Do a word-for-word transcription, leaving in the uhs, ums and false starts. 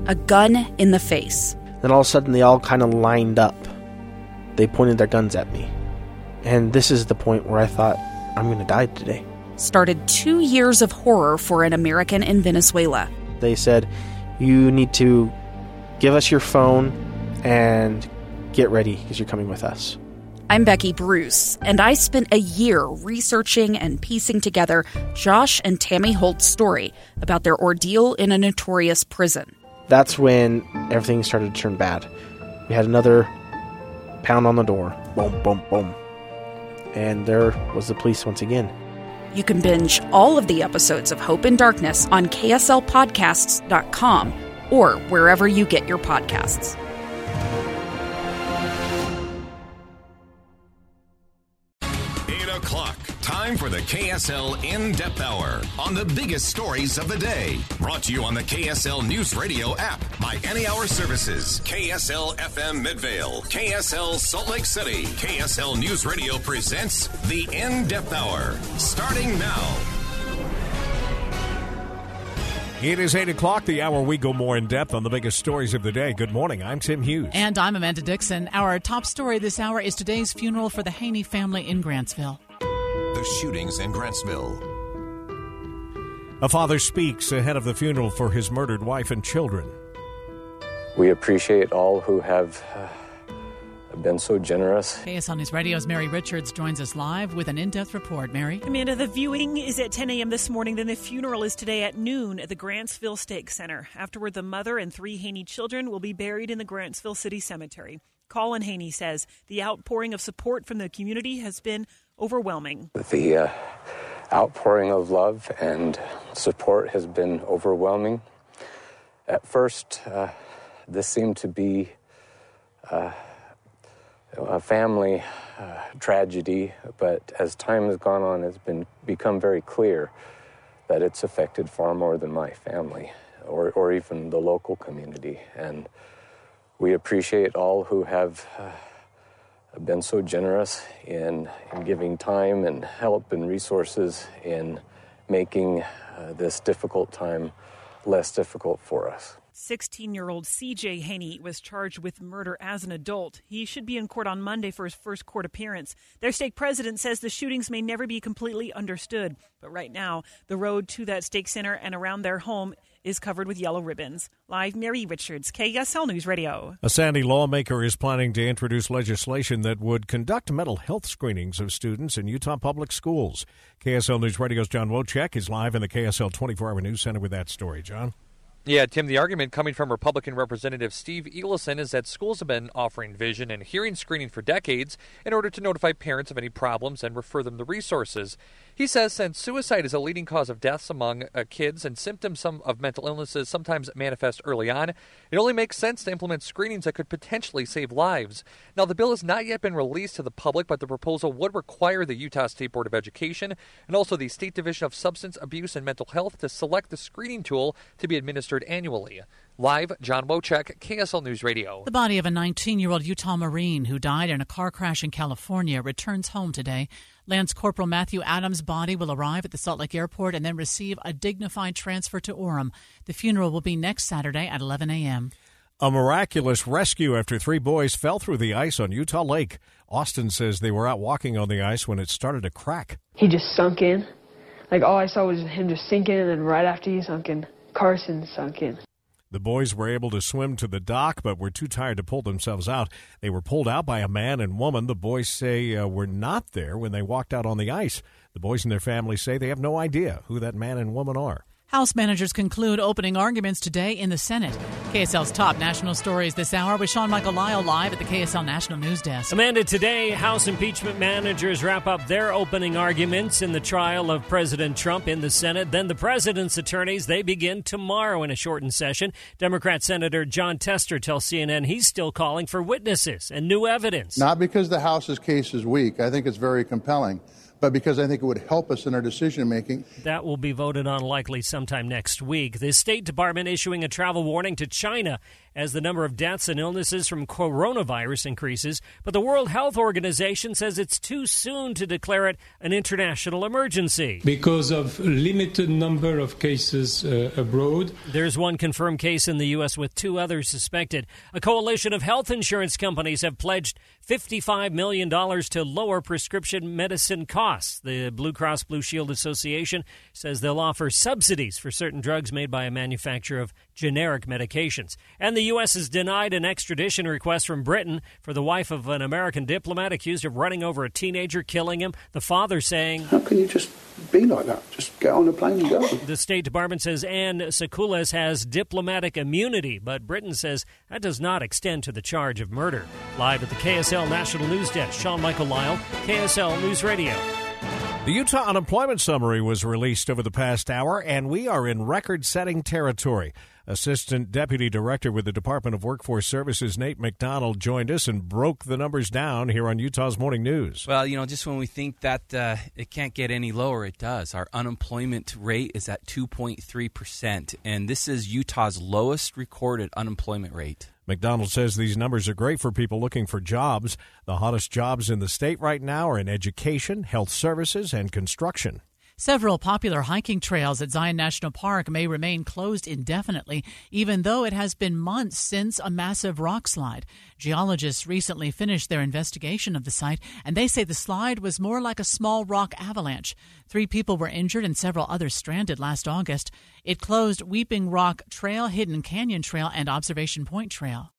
a gun in the face. Then all of a sudden they all kind of lined up. They pointed their guns at me. And this is the point where I thought, I'm going to die today. Started two years of horror for an American in Venezuela. They said, you need to give us your phone and get ready because you're coming with us. I'm Becky Bruce, and I spent a year researching and piecing together Josh and Tammy Holt's story about their ordeal in a notorious prison. That's when everything started to turn bad. We had another pound on the door. Boom, boom, boom. And there was the police once again. You can binge all of the episodes of Hope in Darkness on K S L podcasts dot com or wherever you get your podcasts. eight o'clock. Time for the K S L In-Depth Hour on the biggest stories of the day. Brought to you on the K S L News Radio app by Any Hour Services. K S L F M Midvale. K S L Salt Lake City. K S L News Radio presents the In-Depth Hour. Starting now. It is eight o'clock, the hour we go more in depth on the biggest stories of the day. Good morning, I'm Tim Hughes. And I'm Amanda Dixon. Our top story this hour is today's funeral for the Haney family in Grantsville. The shootings in Grantsville. A father speaks ahead of the funeral for his murdered wife and children. We appreciate all who have uh, been so generous. K S L News Radio's Mary Richards joins us live with an in-depth report. Mary? Amanda, the viewing is at ten a.m. this morning. Then the funeral is today at noon at the Grantsville Stake Center. Afterward, the mother and three Haney children will be buried in the Grantsville City Cemetery. Colin Haney says the outpouring of support from the community has been overwhelming. The uh, outpouring of love and support has been overwhelming. At first, uh, this seemed to be uh, a family uh, tragedy, but as time has gone on, it's been become very clear that it's affected far more than my family or, or even the local community. And we appreciate all who have uh, been so generous in, in giving time and help and resources in making uh, this difficult time less difficult for us. sixteen-year-old C J Haney was charged with murder as an adult. He should be in court on Monday for his first court appearance. Their stake president says the shootings may never be completely understood. But right now, the road to that stake center and around their home is covered with yellow ribbons. Live, Mary Richards, K S L News Radio. A Sandy lawmaker is planning to introduce legislation that would conduct mental health screenings of students in Utah public schools. K S L News Radio's John Wojcik is live in the K S L twenty-four hour News Center with that story. John? Yeah, Tim, the argument coming from Republican Representative Steve Elison is that schools have been offering vision and hearing screening for decades in order to notify parents of any problems and refer them to resources. He says since suicide is a leading cause of deaths among uh, kids and symptoms some of mental illnesses sometimes manifest early on, it only makes sense to implement screenings that could potentially save lives. Now, the bill has not yet been released to the public, but the proposal would require the Utah State Board of Education and also the State Division of Substance Abuse and Mental Health to select the screening tool to be administered annually. Live, John Wojcik, K S L News Radio. The body of a nineteen-year-old Utah Marine who died in a car crash in California returns home today. Lance Corporal Matthew Adams' body will arrive at the Salt Lake Airport and then receive a dignified transfer to Orem. The funeral will be next Saturday at eleven a.m. A miraculous rescue after three boys fell through the ice on Utah Lake. Austin says they were out walking on the ice when it started to crack. He just sunk in. Like, all I saw was him just sink in, and then right after he sunk in, Carson sunk in. The boys were able to swim to the dock, but were too tired to pull themselves out. They were pulled out by a man and woman. The boys say uh, were not there when they walked out on the ice. The boys and their families say they have no idea who that man and woman are. House managers conclude opening arguments today in the Senate. K S L's top national stories this hour with Sean Michael Lyle live at the K S L National News Desk. Amanda, today, House impeachment managers wrap up their opening arguments in the trial of President Trump in the Senate. Then the president's attorneys, they begin tomorrow in a shortened session. Democrat Senator John Tester tells C N N he's still calling for witnesses and new evidence. Not because the House's case is weak. I think it's very compelling. But because I think it would help us in our decision-making. That will be voted on likely sometime next week. The State Department issuing a travel warning to China as the number of deaths and illnesses from coronavirus increases. But the World Health Organization says it's too soon to declare it an international emergency. Because of limited number of cases uh, abroad. There's one confirmed case in the U S with two others suspected. A coalition of health insurance companies have pledged fifty-five million dollars to lower prescription medicine costs. The Blue Cross Blue Shield Association says they'll offer subsidies for certain drugs made by a manufacturer of generic medications. And the U S has denied an extradition request from Britain for the wife of an American diplomat accused of running over a teenager, killing him. The father saying, "How can you just be like that? Just get on a plane and go." The State Department says Anne Sakulis has diplomatic immunity, but Britain says that does not extend to the charge of murder. Live at the K S L National News Desk, Sean Michael Lyle, K S L News Radio. The Utah unemployment summary was released over the past hour, and we are in record-setting territory. Assistant Deputy Director with the Department of Workforce Services, Nate McDonald, joined us and broke the numbers down here on Utah's Morning News. Well, you know, just when we think that uh, it can't get any lower, it does. Our unemployment rate is at two point three percent, and this is Utah's lowest recorded unemployment rate. McDonald says these numbers are great for people looking for jobs. The hottest jobs in the state right now are in education, health services, and construction. Several popular hiking trails at Zion National Park may remain closed indefinitely, even though it has been months since a massive rock slide. Geologists recently finished their investigation of the site, and they say the slide was more like a small rock avalanche. Three people were injured and several others stranded last August. It closed Weeping Rock Trail, Hidden Canyon Trail, and Observation Point Trail.